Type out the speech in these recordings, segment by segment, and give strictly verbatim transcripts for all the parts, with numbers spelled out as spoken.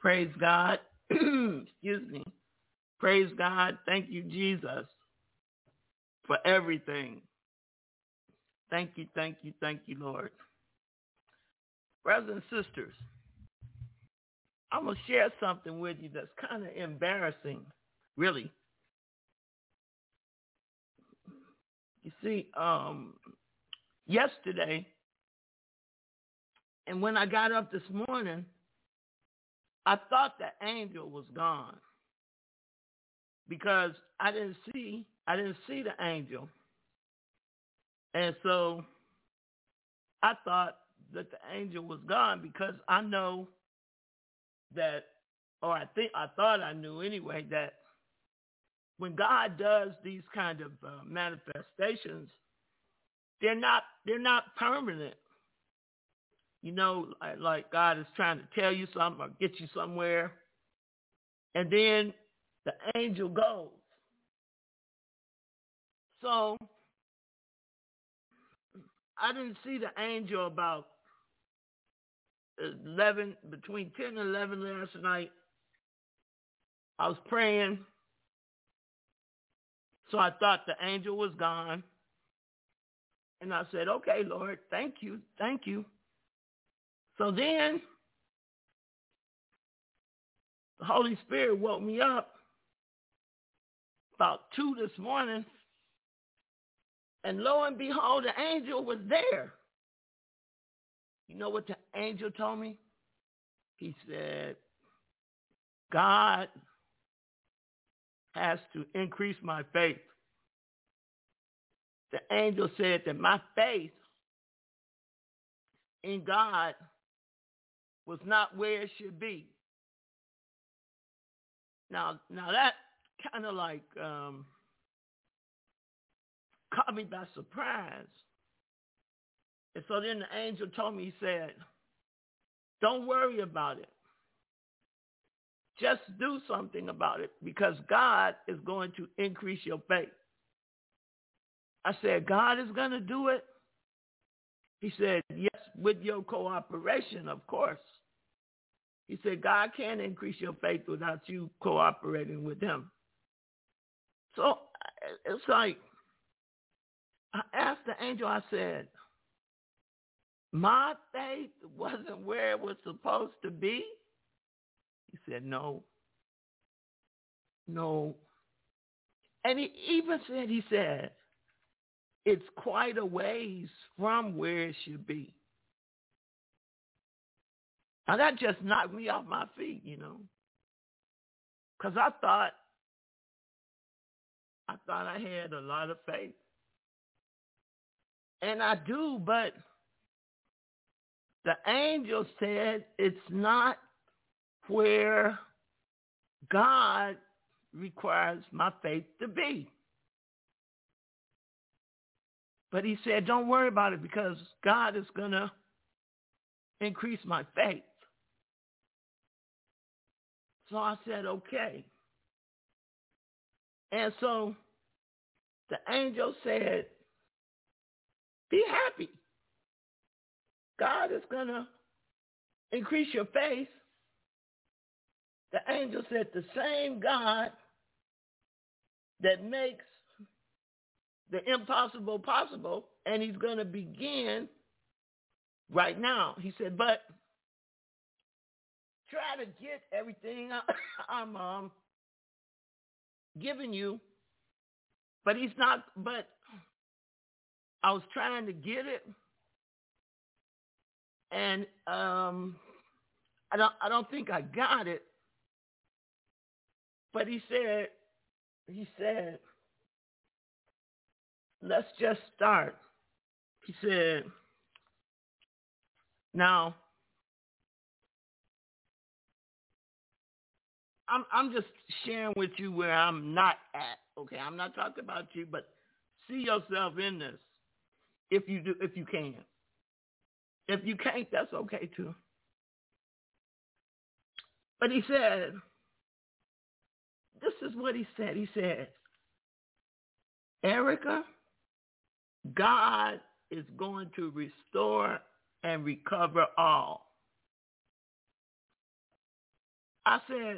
Praise God. Excuse me. Praise God. Thank you, Jesus, for everything. Thank you, thank you, thank you, Lord. Brothers and sisters, I'm going to share something with you that's kind of embarrassing, really. You see, um, yesterday, and when I got up this morning, I thought the angel was gone because I didn't see, I didn't see the angel. And so I thought that the angel was gone because I know that, or I think, I thought I knew anyway, that when God does these kind of uh, manifestations, they're not, they're not permanent. You know, like God is trying to tell you something or get you somewhere, and then the angel goes. So I didn't see the angel about eleven, between ten and eleven last night. I was praying, so I thought the angel was gone. And I said, okay, Lord, thank you, thank you. So then the Holy Spirit woke me up about two this morning, and lo and behold, the angel was there. You know what the angel told me? He said, God has to increase my faith. The angel said that my faith in God was not where it should be. Now, now that kind of like um, caught me by surprise. And so then the angel told me, he said, don't worry about it. Just do something about it because God is going to increase your faith. I said, God is going to do it? He said, yes, with your cooperation, of course. He said, God can't increase your faith without you cooperating with him. So it's like, I asked the angel, I said, my faith wasn't where it was supposed to be? He said, no, no. And he even said, he said, it's quite a ways from where it should be. Now that just knocked me off my feet, you know, because I thought, I thought I had a lot of faith. And I do, but the angel said it's not where God requires my faith to be. But he said, don't worry about it because God is going to increase my faith. So I said, okay. And so the angel said, be happy. God is going to increase your faith. The angel said, the same God that makes the impossible possible, and he's going to begin right now. He said, but try to get everything I'm um, giving you, but he's not, but I was trying to get it, and um, I don't, I don't think I got it, but he said, he said, let's just start. He said, now, I'm I'm just sharing with you where I'm not at. Okay, I'm not talking about you, but see yourself in this if you do, if you can. If you can't, that's okay too. But he said, this is what he said. He said, Erica, God is going to restore and recover all. I said,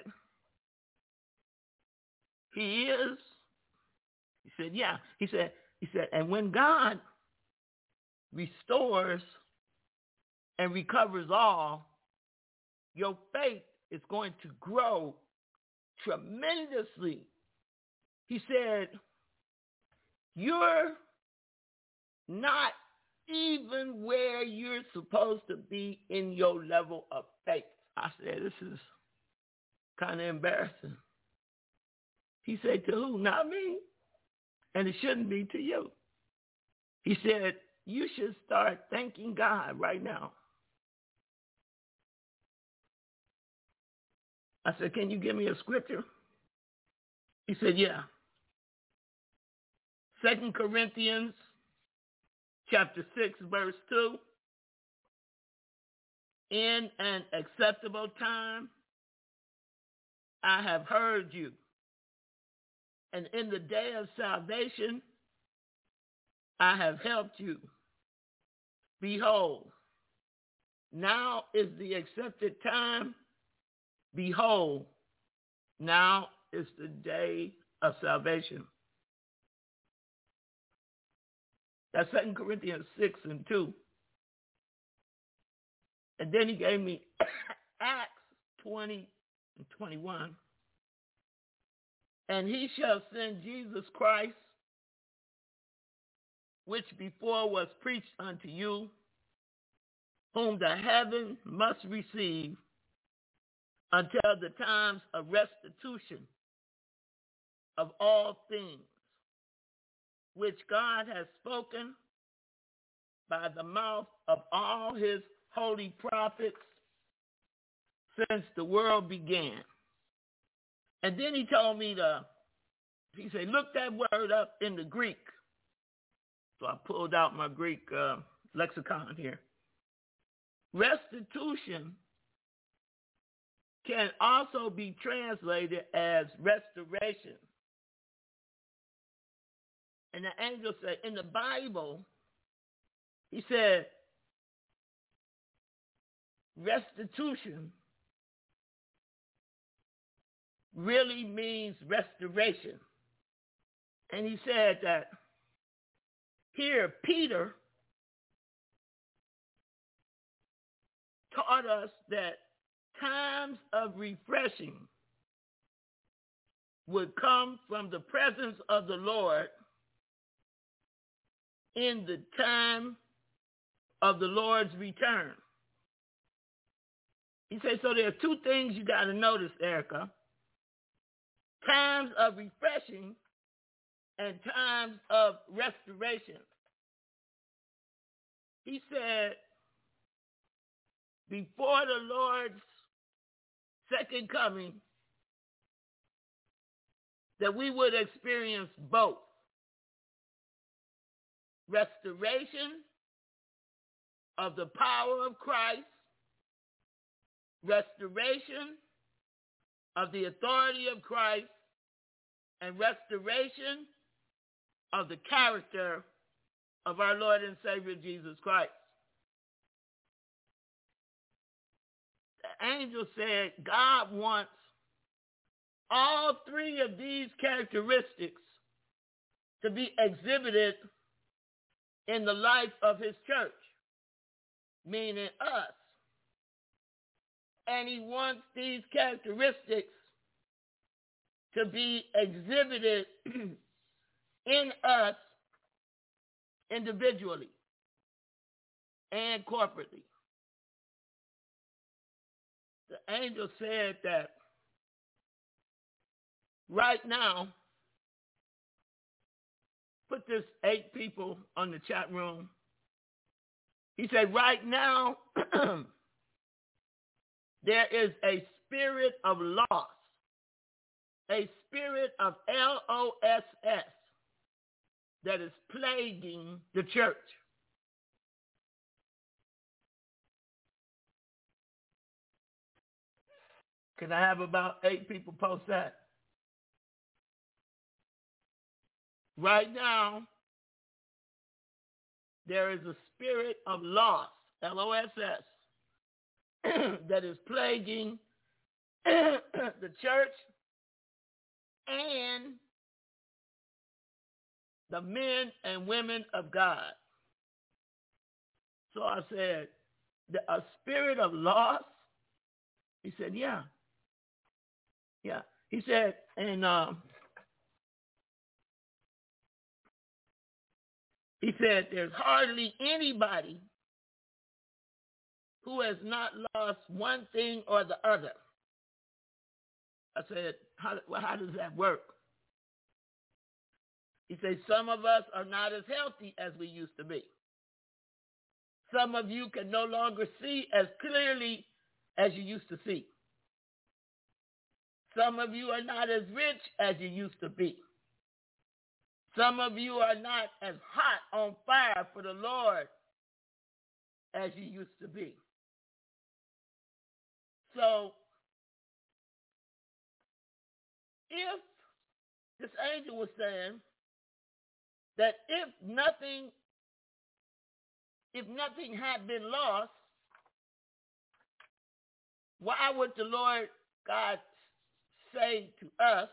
he is? He said, yeah. He said, he said, and when God restores and recovers all, your faith is going to grow tremendously. He said, you're not even where you're supposed to be in your level of faith. I said, this is kind of embarrassing. He said, to who? Not me. And it shouldn't be to you. He said, you should start thanking God right now. I said, can you give me a scripture? He said, yeah. Second Corinthians chapter six, verse two. In an acceptable time, I have heard you. And in the day of salvation, I have helped you. Behold, now is the accepted time. Behold, now is the day of salvation. That's Second Corinthians six and two. And then he gave me Acts twenty and twenty-one. And he shall send Jesus Christ, which before was preached unto you, whom the heaven must receive until the times of restitution of all things, which God has spoken by the mouth of all his holy prophets since the world began. And then he told me to, he said, look that word up in the Greek. So I pulled out my Greek uh, lexicon here. Restitution can also be translated as restoration. And the angel said, in the Bible, he said, restitution really means restoration. And he said that here Peter taught us that times of refreshing would come from the presence of the Lord in the time of the Lord's return. He said, so there are two things you got to notice, Erica. Times of refreshing and times of restoration. He said, before the Lord's second coming, that we would experience both. Restoration of the power of Christ, restoration of the authority of Christ, and restoration of the character of our Lord and Savior Jesus Christ. The angel said God wants all three of these characteristics to be exhibited in the life of his church, meaning us. And he wants these characteristics to be exhibited in us individually and corporately. The angel said that right now, put this eight people on the chat room. He said, right now, there is a spirit of loss, a spirit of L O S S that is plaguing the church. Can I have about eight people post that? Right now, there is a spirit of loss, L O S S, that is plaguing the church and the men and women of God. So I said, the, a spirit of loss? He said, yeah. Yeah. He said, and um, he said, there's hardly anybody who has not lost one thing or the other. I said, how, well, how does that work? He said, some of us are not as healthy as we used to be. Some of you can no longer see as clearly as you used to see. Some of you are not as rich as you used to be. Some of you are not as hot on fire for the Lord as you used to be. So, if this angel was saying that if nothing, if nothing had been lost, why would the Lord God say to us,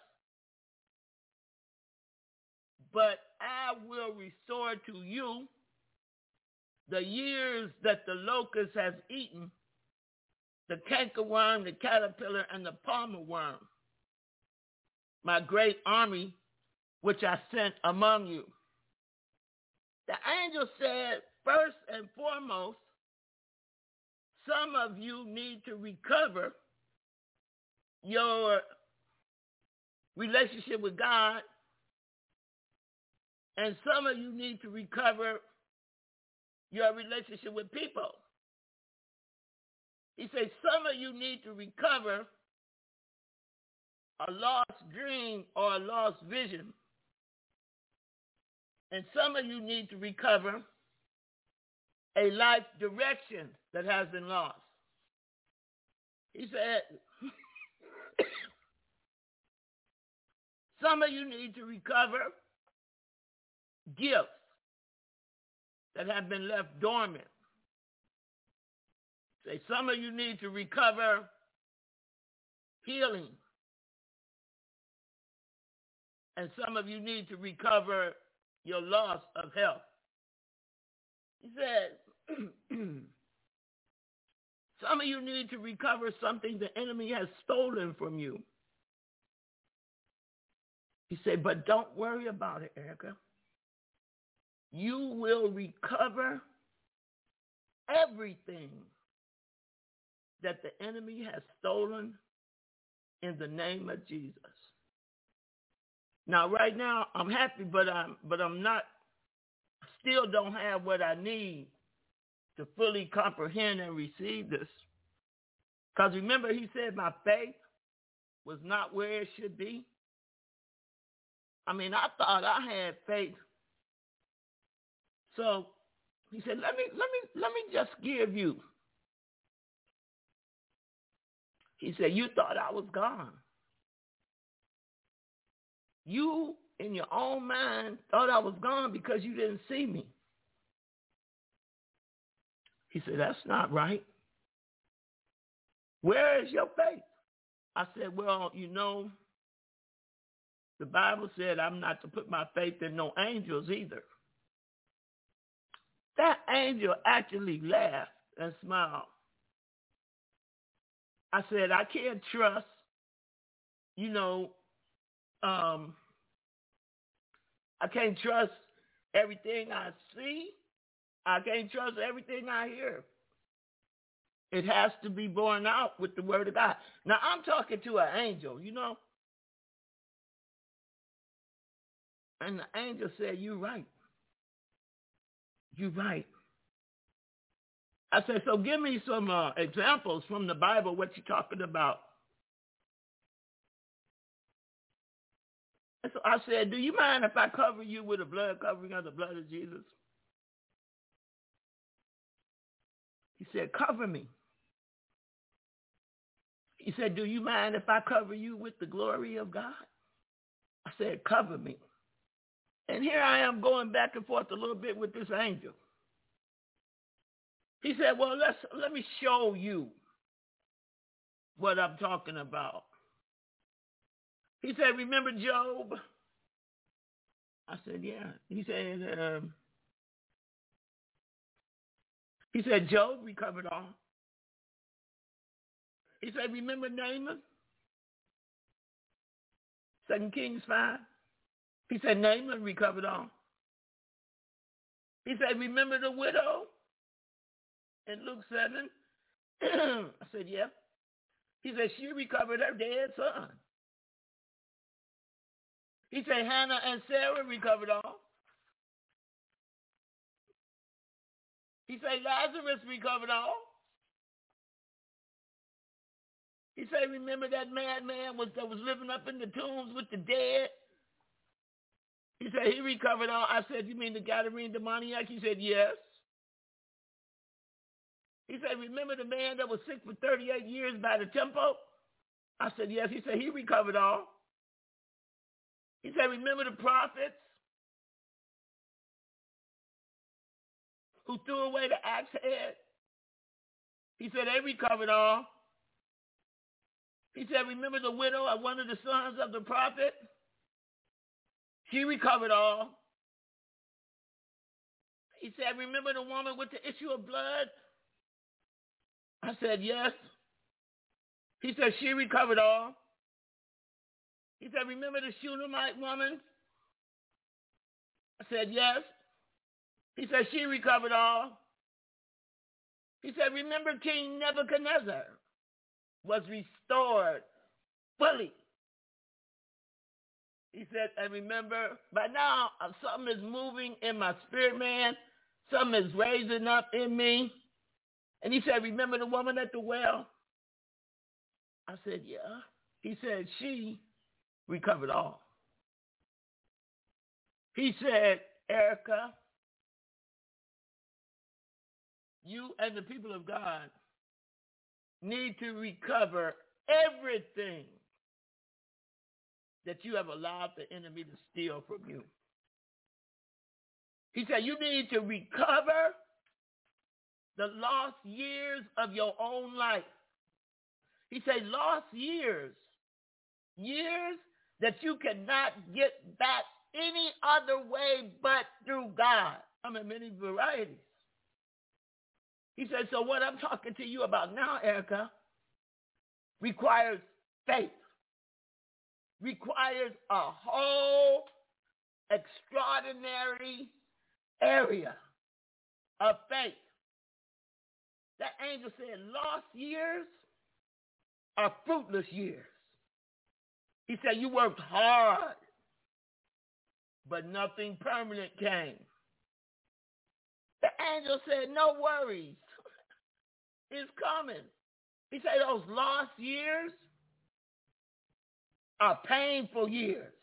but I will restore to you the years that the locust has eaten, the cankerworm, the caterpillar, and the palmer worm, my great army which I sent among you. The angel said, first and foremost, some of you need to recover your relationship with God, and some of you need to recover your relationship with people. He says some of you need to recover a lost dream or a lost vision, and some of you need to recover a life direction that has been lost. He said, some of you need to recover gifts that have been left dormant. Say, some of you need to recover healing. And some of you need to recover your loss of health. He said, some of you need to recover something the enemy has stolen from you. He said, but don't worry about it, Erica. You will recover everything that the enemy has stolen in the name of Jesus. Now, right now, I'm happy, but I'm but I'm not, still don't have what I need to fully comprehend and receive this. Because remember, he said my faith was not where it should be. I mean, I thought I had faith. So he said, let me let me let me just give you. He said, you thought I was gone. You, in your own mind, thought I was gone because you didn't see me. He said, that's not right. Where is your faith? I said, well, you know, the Bible said I'm not to put my faith in no angels either. That angel actually laughed and smiled. I said, I can't trust, you know, um, I can't trust everything I see. I can't trust everything I hear. It has to be borne out with the word of God. Now, I'm talking to an angel, you know. And the angel said, you're right. You're right. I said, so give me some uh, examples from the Bible, what you're talking about. And so I said, do you mind if I cover you with a blood covering of the blood of Jesus? He said, cover me. He said, do you mind if I cover you with the glory of God? I said, cover me. And here I am going back and forth a little bit with this angel. He said, well, let's, let me show you what I'm talking about. He said, remember Job? I said, yeah. He said, um, he said, Job recovered all. He said, remember Naaman? Second Kings five. He said, Naaman recovered all. He said, remember the widow in Luke seven? I said, yeah. He said, she recovered her dead son. He said, Hannah and Sarah recovered all. He said, Lazarus recovered all. He said, remember that madman was, that was living up in the tombs with the dead? He said, he recovered all. I said, you mean the Gadarene demoniac? He said, yes. He said, remember the man that was sick for thirty-eight years by the temple? I said, yes. He said, he recovered all. He said, remember the prophets who threw away the axe head? He said, they recovered all. He said, remember the widow of one of the sons of the prophet? She recovered all. He said, remember the woman with the issue of blood? I said, yes. He said, she recovered all. He said, remember the Shunammite woman? I said, yes. He said, she recovered all. He said, remember King Nebuchadnezzar was restored fully. He said, and remember, by now, something is moving in my spirit, man. Something is raising up in me. And he said, remember the woman at the well? I said, yeah. He said, she recovered all. He said, Erica, you and the people of God need to recover everything that you have allowed the enemy to steal from you. He said, you need to recover the lost years of your own life. He said, lost years, years that you cannot get back any other way but through God. I mean, many varieties. He said, so what I'm talking to you about now, Erica, requires faith, requires a whole extraordinary area of faith. That angel said, lost years are fruitless years. He said, you worked hard, but nothing permanent came. The angel said, no worries. It's coming. He said, those lost years are painful years.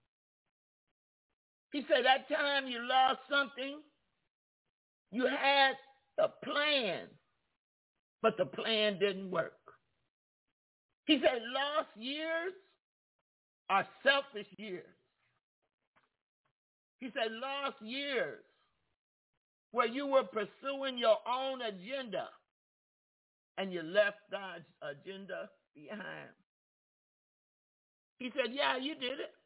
He said, that time you lost something, you had a plan, but the plan didn't work. He said, lost years are selfish years. He said, lost years where you were pursuing your own agenda and you left God's agenda behind. He said, yeah, you did it.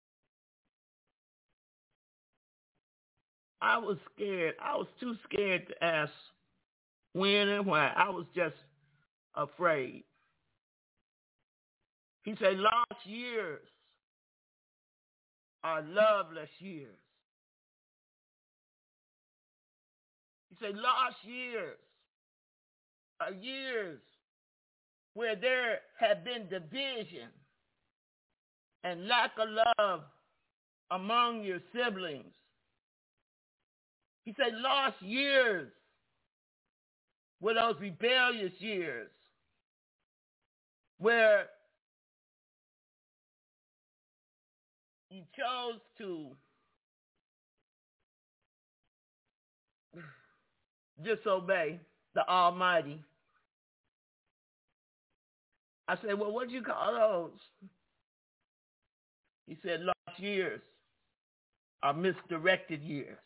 I was scared. I was too scared to ask when and why. I was just afraid. He said, lost years are loveless years. He said, lost years are years where there have been division and lack of love among your siblings. He said, lost years were those rebellious years where you chose to disobey the Almighty. I said, well, what do you call those? He said, lost years are misdirected years.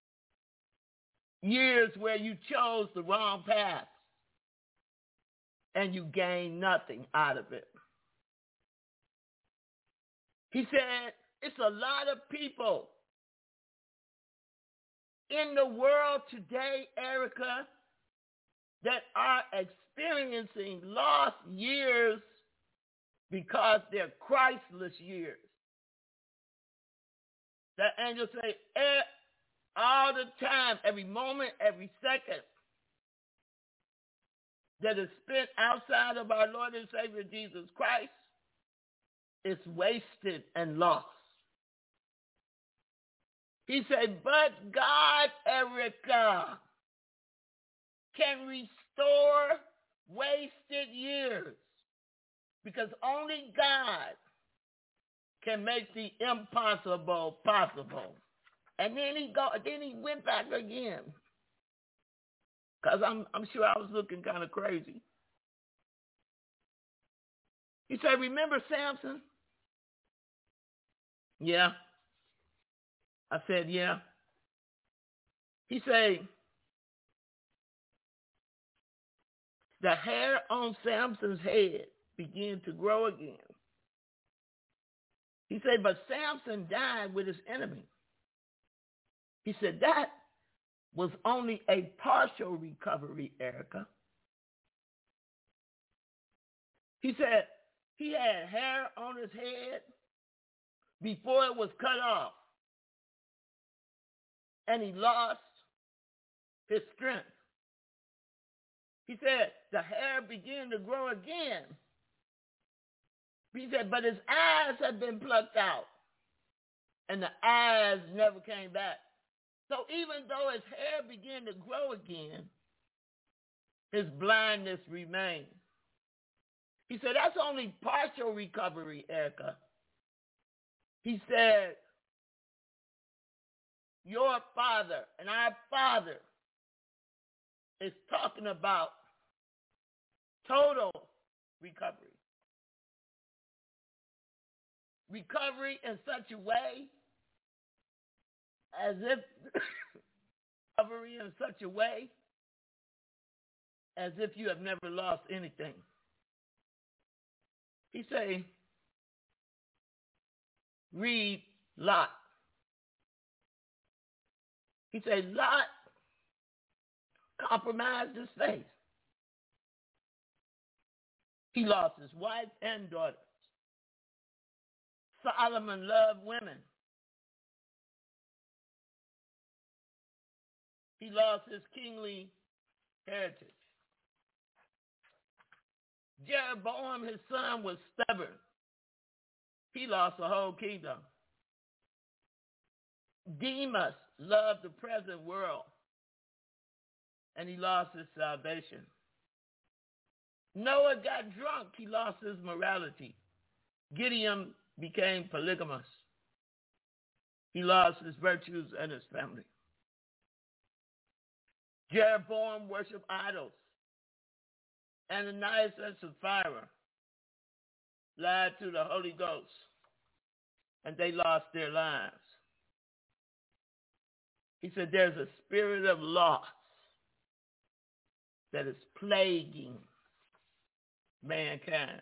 Years where you chose the wrong path and you gain nothing out of it. He said, it's a lot of people in the world today, Erica, that are experiencing lost years because they're Christless years. That angel say, all the time, every moment, every second that is spent outside of our Lord and Savior Jesus Christ is wasted and lost. He said, but God, Erica, can restore wasted years because only God can make the impossible possible. And then he go. Then he went back again, cause I'm I'm sure I was looking kind of crazy. He said, "Remember Samson?" Yeah. I said, "Yeah." He said, "The hair on Samson's head began to grow again." He said, "But Samson died with his enemy." He said, that was only a partial recovery, Erica. He said he had hair on his head before it was cut off, and he lost his strength. He said the hair began to grow again. He said, but his eyes had been plucked out, and the eyes never came back. So even though his hair began to grow again, his blindness remained. He said, that's only partial recovery, Erica. He said, your father and our father is talking about total recovery. Recovery in such a way as if recovery in such a way as if you have never lost anything. He say, read Lot. He said, Lot compromised his faith. He lost his wife and daughter. Solomon loved women. He lost his kingly heritage. Jeroboam, his son, was stubborn. He lost the whole kingdom. Demas loved the present world, and he lost his salvation. Noah got drunk. He lost his morality. Gideon became polygamous. He lost his virtues and his family. Jeroboam worshiped idols. Ananias and Sapphira lied to the Holy Ghost, and they lost their lives. He said there's a spirit of loss that is plaguing mankind.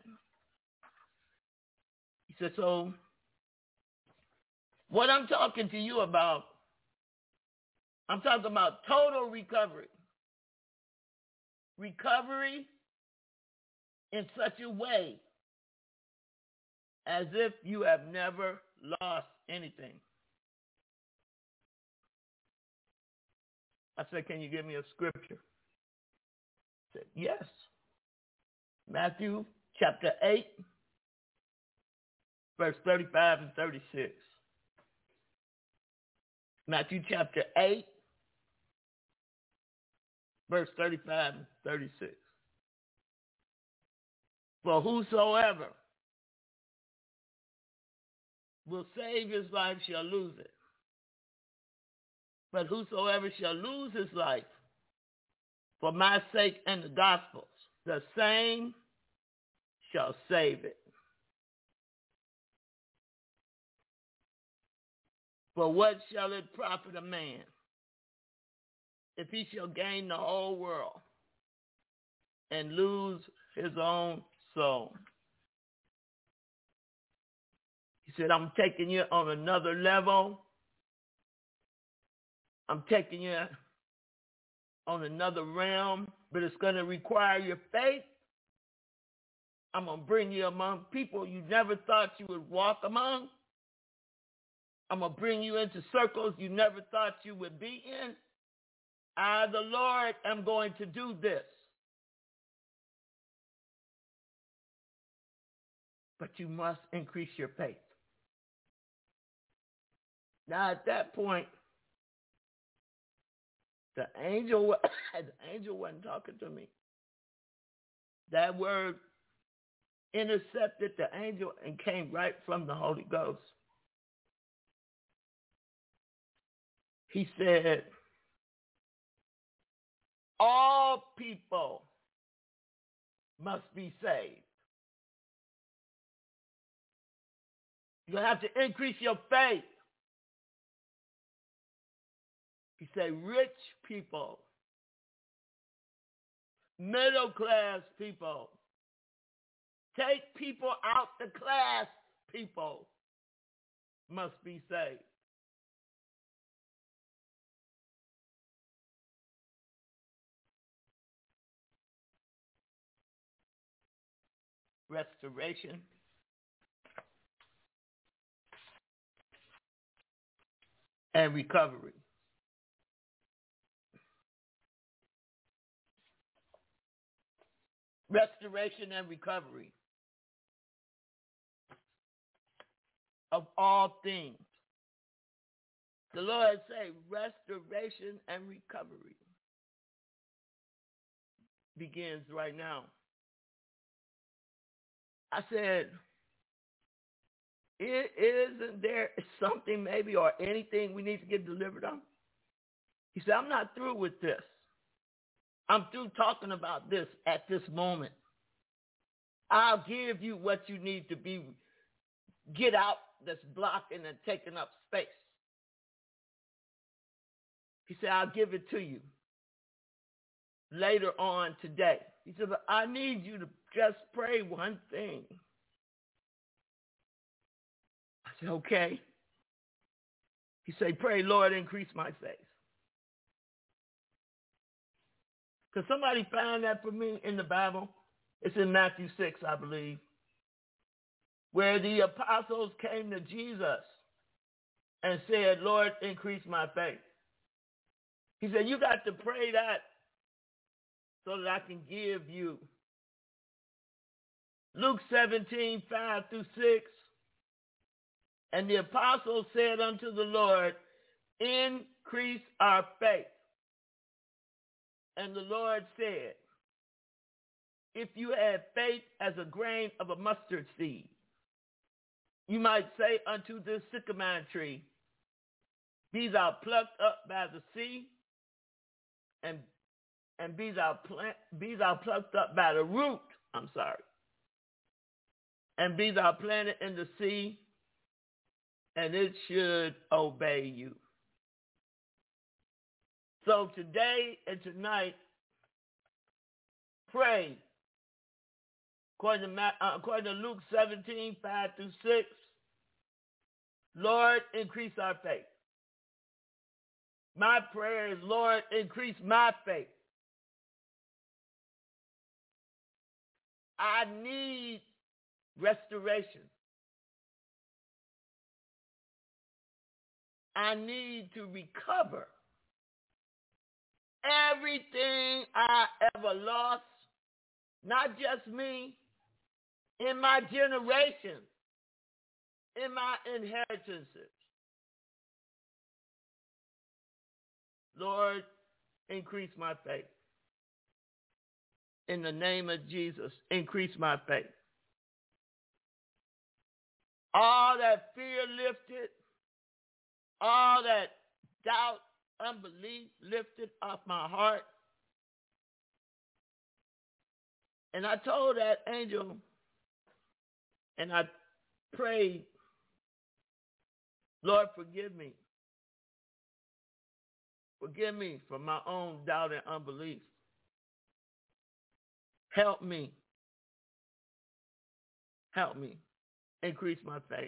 He said, so what I'm talking to you about, I'm talking about total recovery. Recovery in such a way as if you have never lost anything. I said, can you give me a scripture? I said, yes. Matthew chapter eight, verse thirty-five and thirty-six. Matthew chapter eight, verse thirty-five and thirty-six. For whosoever will save his life shall lose it. But whosoever shall lose his life for my sake and the gospel's, the same shall save it. For what shall it profit a man if he shall gain the whole world and lose his own soul. He said, I'm taking you on another level. I'm taking you on another realm, but it's going to require your faith. I'm going to bring you among people you never thought you would walk among. I'm going to bring you into circles you never thought you would be in. I, the Lord, am going to do this. But you must increase your faith. Now, at that point, the angel, the angel wasn't talking to me. That word intercepted the angel and came right from the Holy Ghost. He said, all people must be saved. You're going to have to increase your faith. He said, rich people, middle class people, take people out the class people must be saved. Restoration and recovery. Restoration and recovery of all things. The Lord say restoration and recovery begins right now. I said, it, isn't there something maybe or anything we need to get delivered on? He said, I'm not through with this. I'm through talking about this at this moment. I'll give you what you need to be, get out that's blocking and taking up space. He said, I'll give it to you later on today. He said, but I need you to just pray one thing. I said, okay. He said, pray, Lord, increase my faith. Could somebody find that for me in the Bible? It's in Matthew six, I believe, where the apostles came to Jesus and said, Lord, increase my faith. He said, you got to pray that so that I can give you. Luke seventeen, five through six. And the apostles said unto the Lord, increase our faith. And the Lord said, if you had faith as a grain of a mustard seed, you might say unto this sycamore tree, be thou plucked up by the sea, and and be thou plant, be thou plucked up by the root. I'm sorry, and be thou planted in the sea, and it should obey you. So today and tonight, pray according to, uh, according to Luke seventeen, five through six. Lord, increase our faith. My prayer is, Lord, increase my faith. I need restoration. I need to recover everything I ever lost, not just me, in my generation, in my inheritances. Lord, increase my faith. In the name of Jesus, increase my faith. All that fear lifted, all that doubt, unbelief lifted off my heart. And I told that angel, and I prayed, Lord, forgive me. Forgive me for my own doubt and unbelief. Help me Help me. Increase my faith.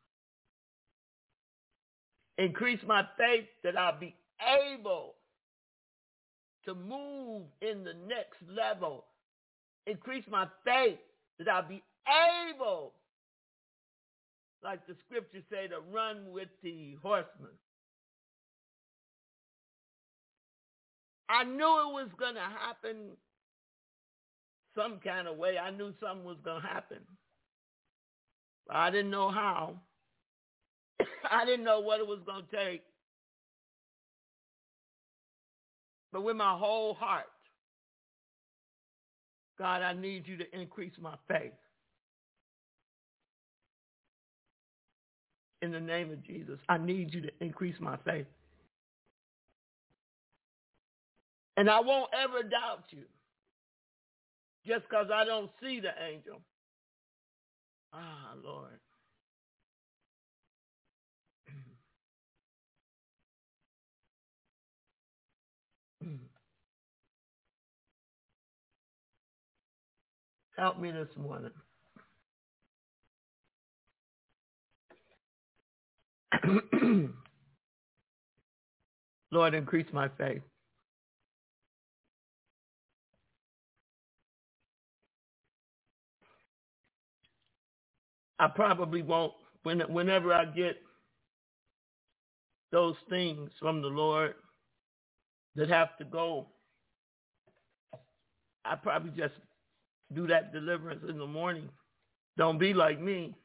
Increase my faith that I'll be able to move in the next level. Increase my faith that I'll be able, like the scriptures say, to run with the horsemen. I knew it was going to happen some kind of way. I knew something was going to happen. But I didn't know how. I didn't know what it was going to take. But with my whole heart, God, I need you to increase my faith. In the name of Jesus, I need you to increase my faith. And I won't ever doubt you just because I don't see the angel. Ah, Lord. Help me this morning. Lord, increase my faith. I probably won't, when, whenever I get those things from the Lord that have to go, I probably just do that deliverance in the morning. Don't be like me.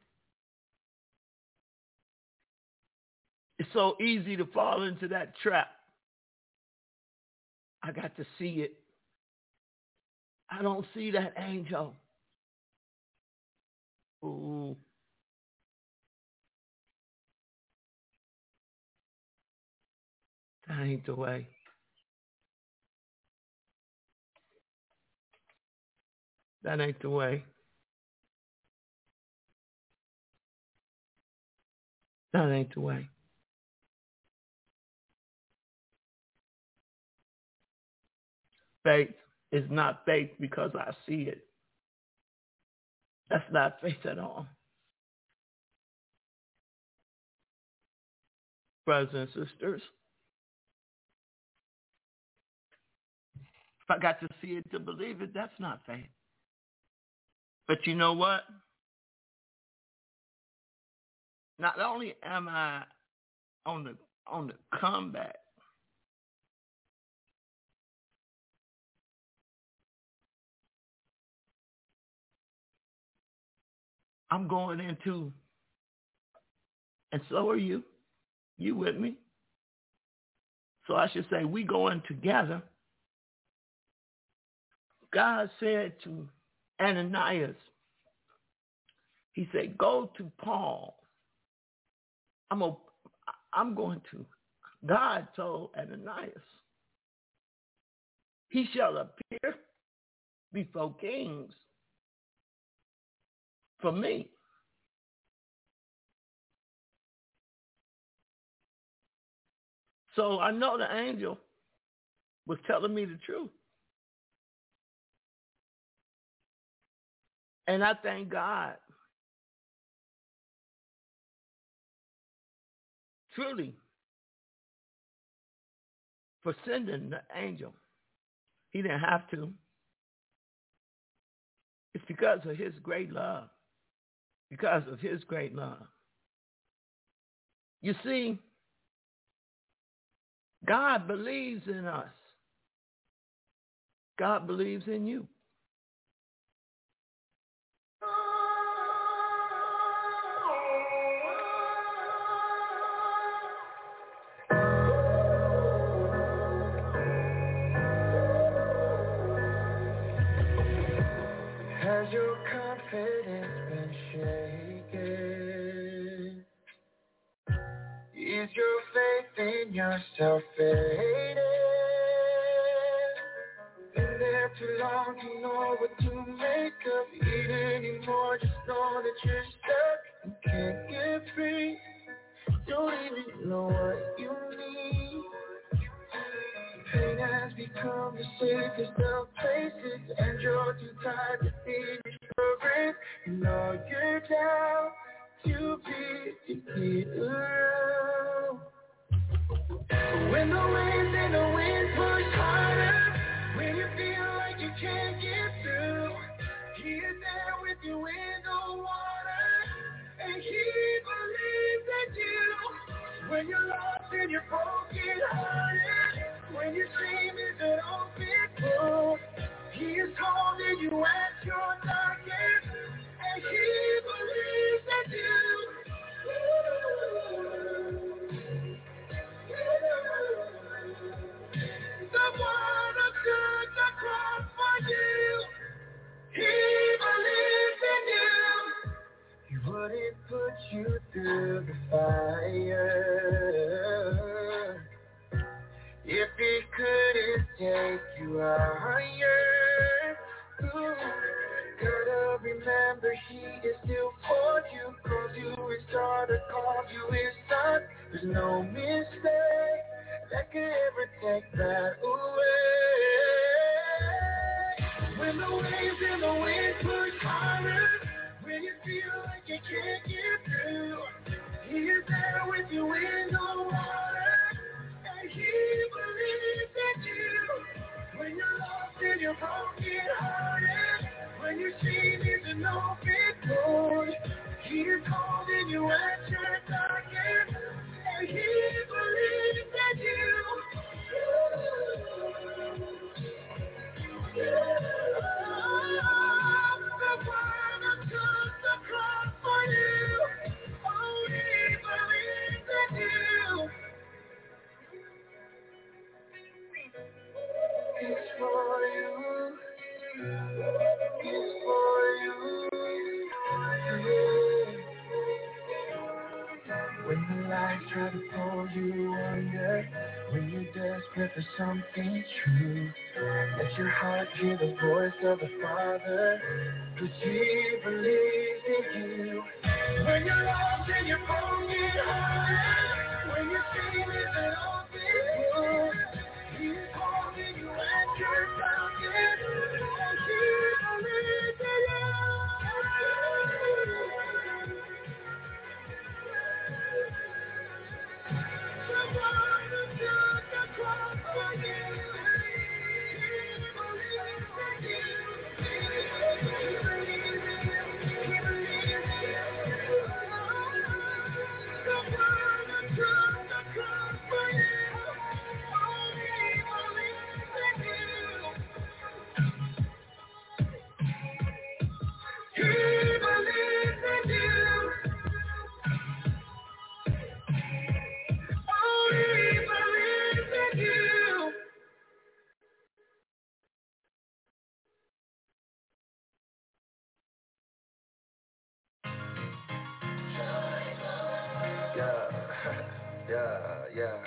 It's so easy to fall into that trap. I got to see it. I don't see that angel. Ooh. That ain't the way. That ain't the way. That ain't the way. Faith is not faith because I see it. That's not faith at all. Brothers and sisters, if I got to see it to believe it, that's not faith. But you know what? Not only am I on the on the comeback, I'm going into, and so are you. You with me? So I should say we going together. God said to Ananias, he said, go to Paul. I'm, a, I'm going to. God told Ananias, he shall appear before kings for me. So I know the angel was telling me the truth. And I thank God, truly, for sending the angel. He didn't have to. It's because of his great love. Because of his great love. You see, God believes in us. God believes in you. Has your confidence been shaken? Is your faith in yourself faded? Been there too long to know what to make of it anymore. Just know that you're stuck and can't get free. Don't even know what you need. Pain has become the safest of places, and you're too tired to finish your race. And all you're you through the fire. If he couldn't take you higher, ooh, gotta remember he is still for you. Called you his daughter, called you his son. There's no mistake that could ever take that away. When the waves and the wind push harder, when you feel like you can't get through, he is there with you in the water, and he believes in you. When you're lost and you're broken hearted, when you see there's an open door, he is holding you at your darkest, and he believes in you. The one who took the cross for you, oh, he believes in you. It's for you. It's for you. When the lights try to pull you under, when you're desperate for something true, let your heart hear the voice of the Father, 'cause he believes in you. When you're lost and you're broken hearted, when you see there's an open door, he's holding you at your darkest, and he believes in you. The one who took the cross for you, he believes in you. He believes in you. He believes in you. The one who took the cross for you, oh, he believes in you. He believes in you. Oh, he believes in you. Yeah, yeah, yeah.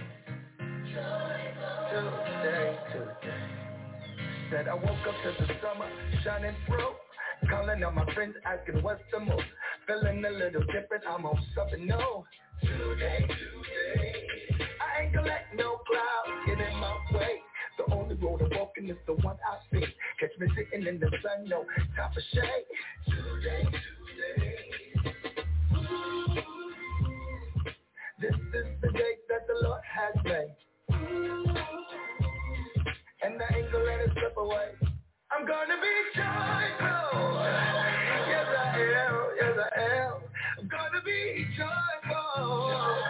Today, today. Said I woke up to the summer shining through. Calling on my friends, asking what's the move. Feeling a little different, I'm on something new. Today, today. I ain't gonna let no clouds get in my way. The only road I'm walking is the one I see. Catch me sitting in the sun, no time for shade. Today, today. This is the day that the Lord has made, and I ain't gonna let it slip away. I'm gonna be joyful. Yes I am, yes I am. I'm gonna be joyful.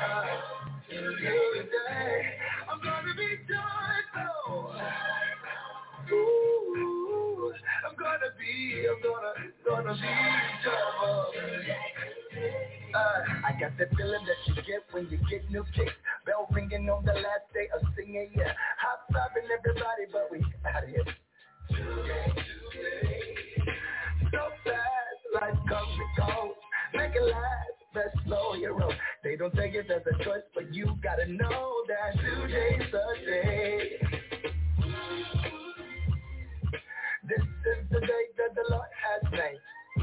Today, I'm gonna be joyful. Ooh, I'm gonna be, I'm gonna, gonna be joyful. Uh, I got that feeling that you get when you get new kicks. Bell ringing on the last day of singing, yeah. High fiving everybody, but we out here. Today, today. So fast, life comes and goes. Make it last, best slow your road. They don't take it as a choice, but you gotta know that today's the day. This is the day that the Lord has made,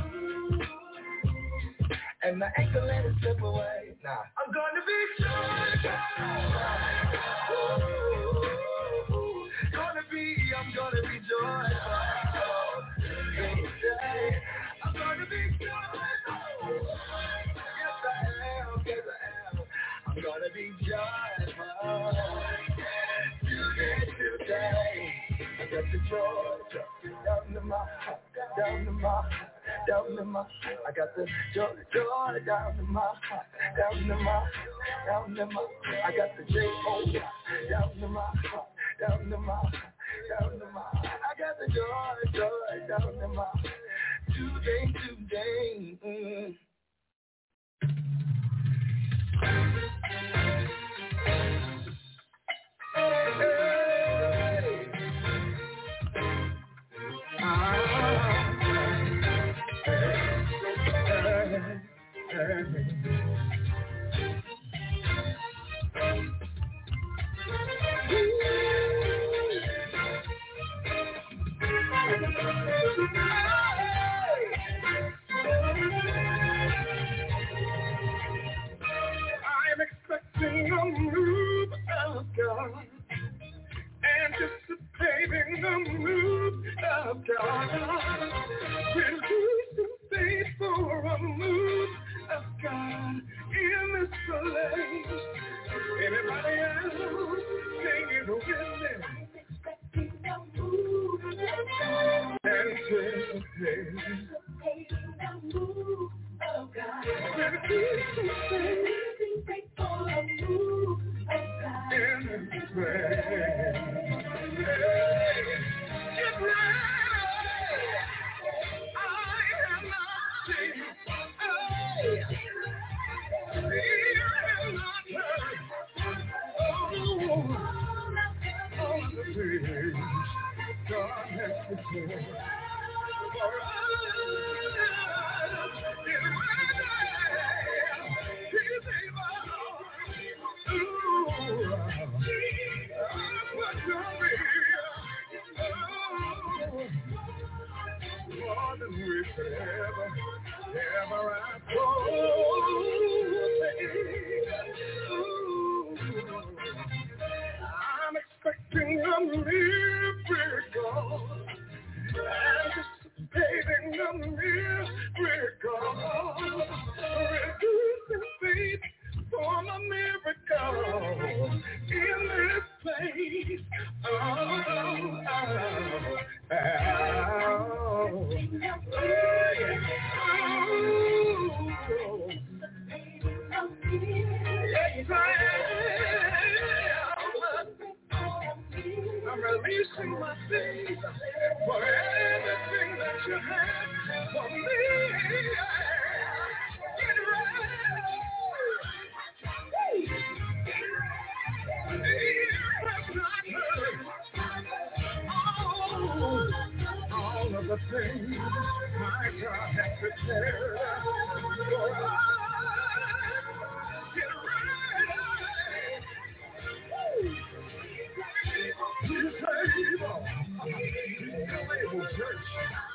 and I ain't gonna let it slip away. Nah, I'm gonna be joyful. Ooh, gonna be, I'm gonna be joyful. Today, I'm gonna be joyful. Yes I am, yes I am. I'm gonna be joyful. Today, today, I got the joy down in my heart, down in my heart. Down in my, I got the joy, joy down in my heart, down in my, down in my, I got the J O down in my heart, down in my, down in my, I got the joy, joy down in my, today, today. Mm. Hey. I'm expecting a move of God, anticipating the move of God, releasing faith for a move of God in this place. Anybody else singing with me? Expecting a move of God, anticipating the move of God, releasing faith for a move of God in this place. Get ready. I am not seen. Oh, ear has not heard. Oh, all the things God has prepared for us. Get ready. He's able. Ooh, I'm what you'll be. More than we could ever, ever ask for. I'm expecting a miracle, anticipating a miracle, reducing faith for a miracle in this place. Oh, oh, oh. Oh, yes, I am. I'm releasing my faith for everything that you have for me. Get ready. All of the things my God has prepared for us. Get ready. He's able. He's able, church.